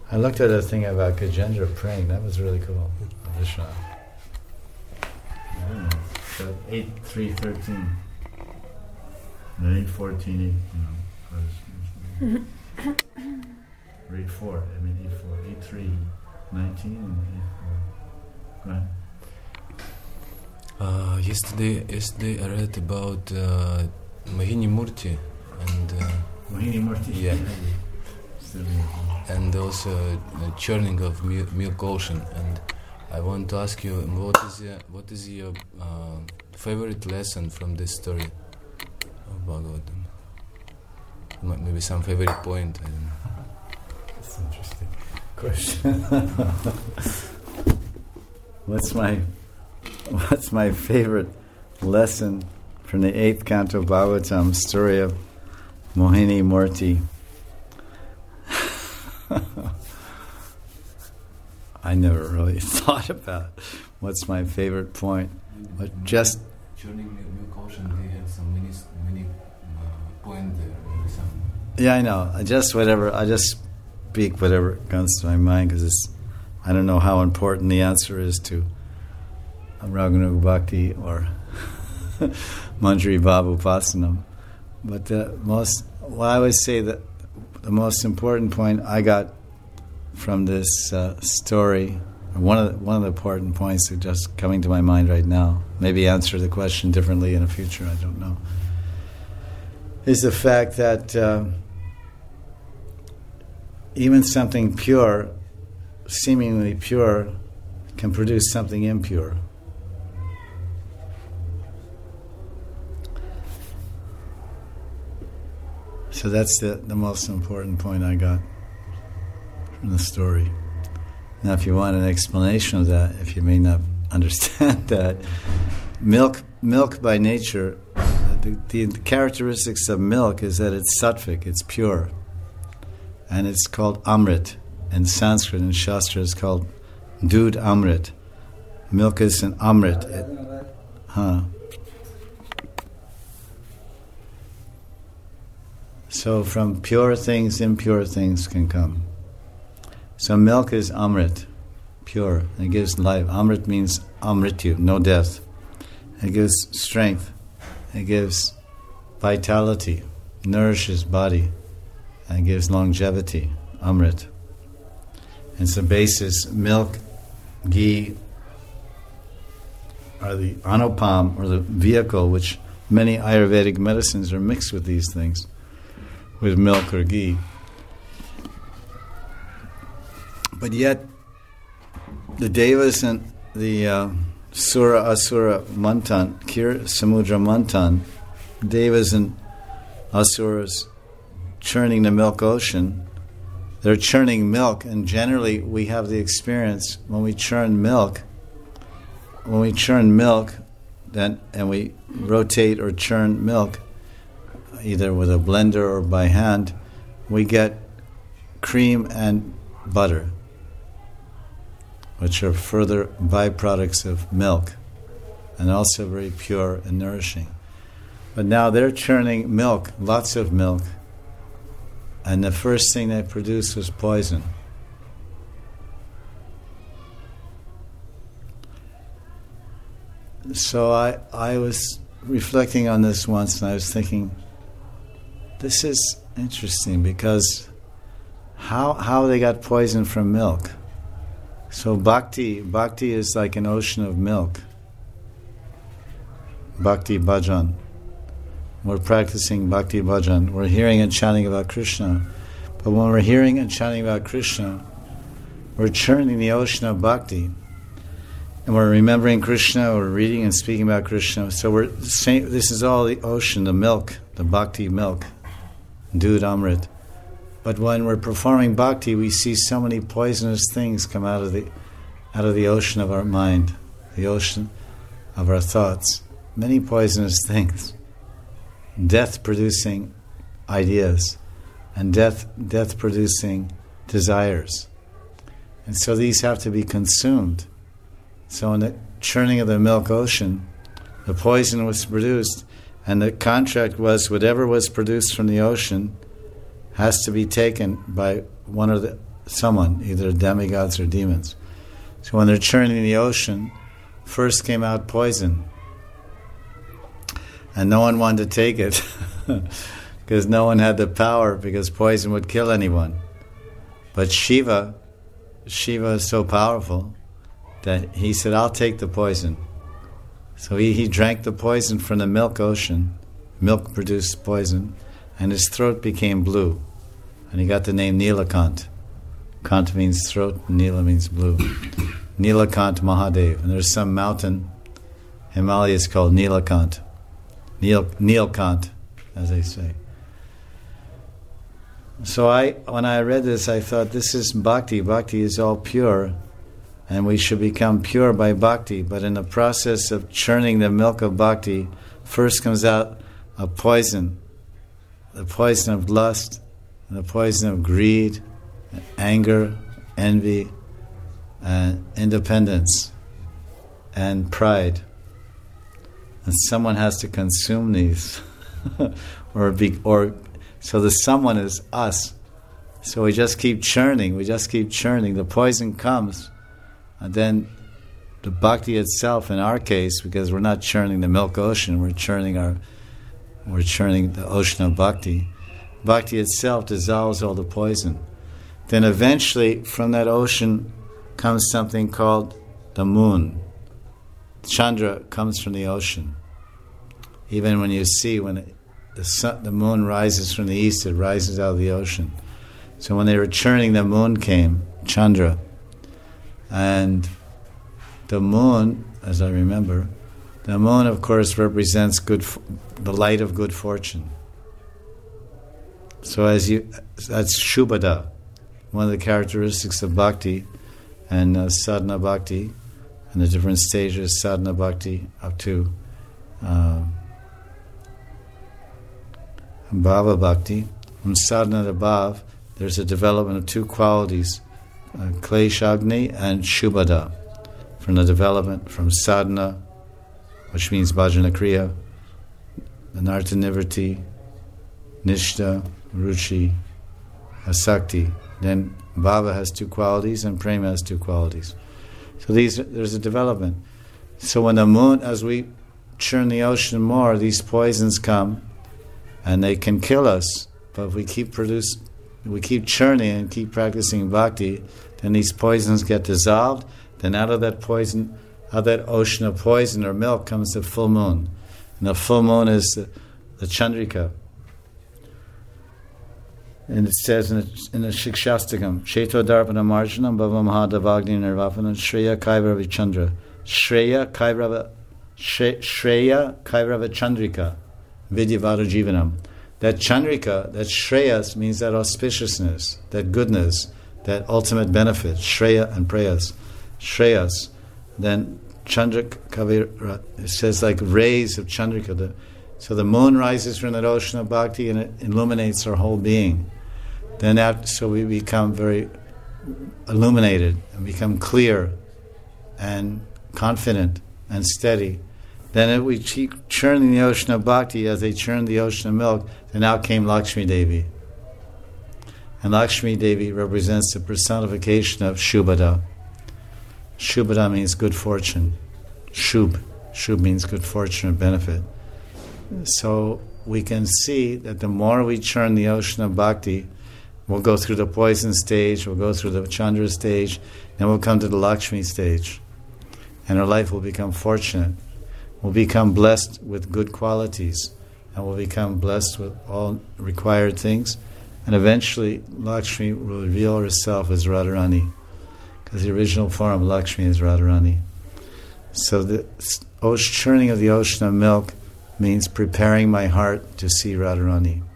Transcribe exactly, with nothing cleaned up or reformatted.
I looked at a thing about Gajendra praying. That was really cool. Vishnu. I don't know. So eight three thirteen. And eight fourteen. You know. Or eight four. I mean eight four. Eight three nineteen and eight four. Go ahead. Uh, yesterday, yesterday I read about uh, Mohini Murti and uh, Mohini Murti. Yeah. And also uh, churning of milk, milk ocean. And I want to ask you, what is your, what is your uh, favorite lesson from this story of Bhagavatam? Maybe some favorite point. I don't know. That's an interesting question. What's my What's my favorite lesson from the eighth canto of Bhagavatam, story of Mohini Murti? I never really thought about what's my favorite point, but just churning milk ocean, they have some many many uh, point there. Maybe some. Yeah, I know. I just whatever. I just speak whatever comes to my mind because it's. I don't know how important the answer is to Raghunath Bhakti or Manjari Bhav Upasanam, but the most. Well, I always say that the most important point I got from this uh, story, one of the, one of the important points that just coming to my mind right now, maybe answer the question differently in the future, I don't know, is the fact that uh, even something pure, seemingly pure, can produce something impure. So that's the, the most important point I got from the story. Now, if you want an explanation of that, if you may not understand that, milk, milk by nature, the, the, the characteristics of milk is that it's sattvic, it's pure, and it's called amrit. In Sanskrit, in Shastra, it's called dud amrit. Milk is an amrit. It, huh. So from pure things, impure things can come. So milk is amrit, pure. It gives life. Amrit means amrityu, no death. It gives strength. It gives vitality, nourishes body, and gives longevity, amrit. It's the basis. Milk, ghee are the anupam, or the vehicle, which many Ayurvedic medicines are mixed with these things, with milk or ghee. But yet, the Devas and the uh, Sura Asura Mantan, Kir Samudra Mantan, Devas and Asuras churning the milk ocean, they're churning milk, and generally we have the experience when we churn milk, when we churn milk, then and we rotate or churn milk, either with a blender or by hand, we get cream and butter, which are further byproducts of milk, and also very pure and nourishing. But now they're churning milk, lots of milk, and the first thing they produced was poison. So I, I was reflecting on this once, and I was thinking, this is interesting, because how how they got poison from milk? So bhakti, bhakti is like an ocean of milk. Bhakti bhajan. We're practicing bhakti bhajan. We're hearing and chanting about Krishna. But when we're hearing and chanting about Krishna, we're churning the ocean of bhakti. And we're remembering Krishna, we're reading and speaking about Krishna. So we're saying, this is all the ocean, the milk, the bhakti milk, dud amrit. But when we're performing bhakti, we see so many poisonous things come out of the out of the ocean of our mind, the ocean of our thoughts. Many poisonous things. Death-producing ideas, and death death-producing desires. And so these have to be consumed. So in the churning of the milk ocean, the poison was produced, and the contract was whatever was produced from the ocean has to be taken by one of the someone, either demigods or demons. So when they're churning the ocean, first came out poison. And no one wanted to take it because no one had the power, because poison would kill anyone. But Shiva, Shiva is so powerful that he said, I'll take the poison. So he, he drank the poison from the milk ocean. Milk produced poison, and his throat became blue. And he got the name Nilakant. Kant means throat, Nila means blue. Nilakant Mahadev. And there's some mountain, Himalayas, called Nilakant. Nil, Nilkant, as they say. So I, when I read this, I thought, this is bhakti. Bhakti is all pure, and we should become pure by bhakti. But in the process of churning the milk of bhakti, first comes out a poison, the poison of lust, the poison of greed, anger, envy, and independence, and pride. And someone has to consume these, or be, or so the someone is us. So we just keep churning. We just keep churning. The poison comes, and then the bhakti itself. In our case, because we're not churning the milk ocean, we're churning our, we're churning the ocean of bhakti. Bhakti itself dissolves all the poison. Then eventually, from that ocean comes something called the moon. Chandra comes from the ocean. Even when you see when it, the sun, the moon rises from the east, it rises out of the ocean. So when they were churning, the moon came, Chandra. And the moon, as I remember, the moon, of course, represents good, the light of good fortune. So as you, that's Shubhada, one of the characteristics of bhakti and uh, sadhana bhakti, and the different stages, sadhana bhakti up to uh, bhava bhakti. From sadhana to bhav, there's a development of two qualities, uh, kleshagni and shubhada. From the development from sadhana, which means bhajana kriya, anartha nivrti, nishta, ruchi, asakti. Then bhava has two qualities and prema has two qualities. So these, there's a development. So when the moon, as we churn the ocean more, these poisons come, and they can kill us. But if we keep produce, we keep churning and keep practicing bhakti, then these poisons get dissolved. Then out of that poison, out of that ocean of poison or milk, comes the full moon, and the full moon is the, the Chandrika. And it says in the, in the Shikshastakam, Sheto Darpana Marjanam Bhava Mahadavagni Nirvapanam Shreya Kairava Chandra. Shreya Kairava Shreya Kairava Chandrika Vidyavada Jivanam. That Chandrika, that Shreyas means that auspiciousness, that goodness, that ultimate benefit, Shreya and Prayas. Shreyas. Then Chandrika Kavira, it says like rays of Chandrika. The, so the moon rises from that ocean of bhakti and it illuminates our whole being. Then after, so we become very illuminated and become clear and confident and steady. Then if we keep churning the ocean of bhakti as they churned the ocean of milk, then out came Lakshmi Devi. And Lakshmi Devi represents the personification of Shubhada. Shubhada means good fortune. Shubh. Shubh means good fortune or benefit. So we can see that the more we churn the ocean of bhakti, we'll go through the poison stage, we'll go through the Chandra stage, then we'll come to the Lakshmi stage. And our life will become fortunate. We'll become blessed with good qualities, and we'll become blessed with all required things. And eventually, Lakshmi will reveal herself as Radharani, because the original form of Lakshmi is Radharani. So the churning of the ocean of milk means preparing my heart to see Radharani.